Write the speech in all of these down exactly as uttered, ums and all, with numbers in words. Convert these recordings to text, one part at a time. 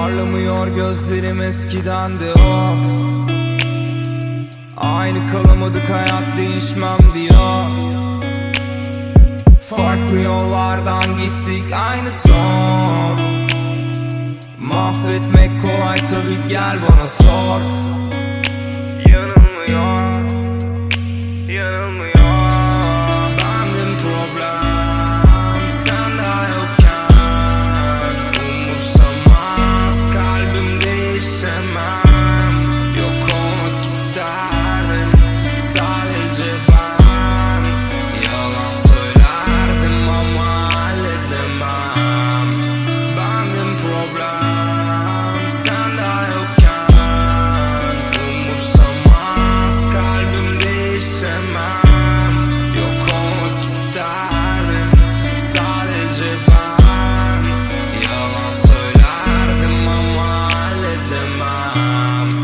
Parlamıyor gözlerim eskiden de o. Aynı kalamadık, hayat değişmem diyor. Farklı yollardan gittik, aynı son. Mahvetmek kolay tabii, gel bana sor. Yanılmıyor, yanılmıyor. Bendim problem, sen daha yokken. Umursamaz kalbim, değişemem. Yok olmak isterdim sadece ben. Yalan söylerdim ama halledemem. Bendim problem, sen daha yokken. Umursamaz kalbim, değişemem. Yok olmak isterdim sadece ben. Yalan söylerdim ama halledemem.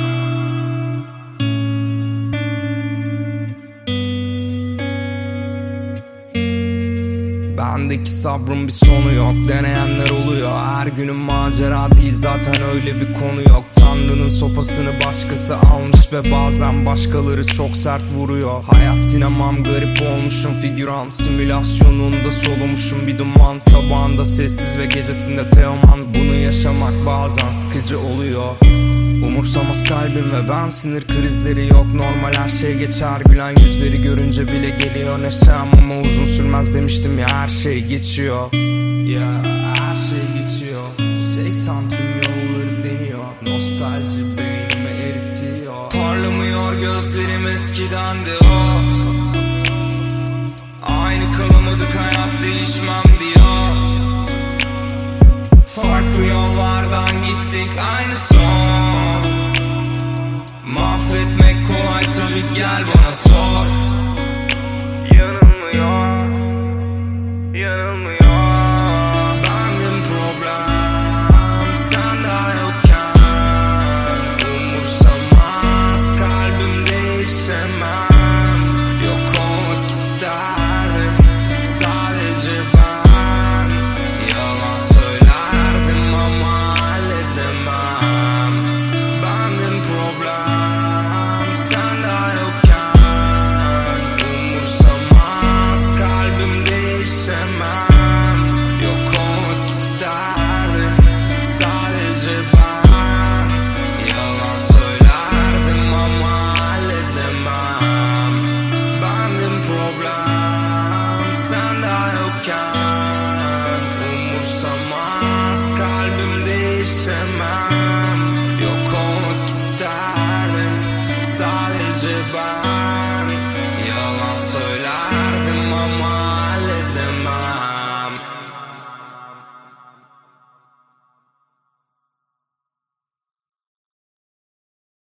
Bendeki sabrın bir sonu yok, deneyenler oluyor. Her günün macera değil, zaten öyle bir konu yok. Tanrı'nın sopasını başkası almış ve bazen başkaları çok sert vuruyor. Hayat sinemam, garip olmuşum, figüran simülasyonunda solumuşum bir duman. Sabahında sessiz ve gecesinde Teoman. Bunu yaşamak bazen sıkıcı oluyor. Umursamaz kalbim ve ben, sinir krizleri yok, normal her şey geçer. Gülen yüzleri görünce bile geliyor neşem, ama uzun sürmez demiştim ya, her şey geçiyor. Ya yeah, her şey geçiyor. Şeytan tüm yolları deniyor. Nostalji beynimi eritiyor. Parlamıyor gözlerim eskiden de o. Aynı kalamadık, hayat değişmem diyor. Farklı yollardan gittik, aynı son. Mahvetmek kolay tabii, gel bana sor. Yanılmıyor, yanılmıyor. Bendim problem, sen daha yokken. Umursamaz kalbim, değişemem. Yok olmak isterdim sadece ben. Yalan söylerdim ama halledemem. Bendim problem, sen daha yokken. Umursamaz kalbim, değişemem. Yok olmak isterdim sadece ben. Yalan söylerdim ama halledemem. Bendim problem, sen daha yokken. Umursamaz kalbim, değişemem. Yok olmak isterdim sadece ben.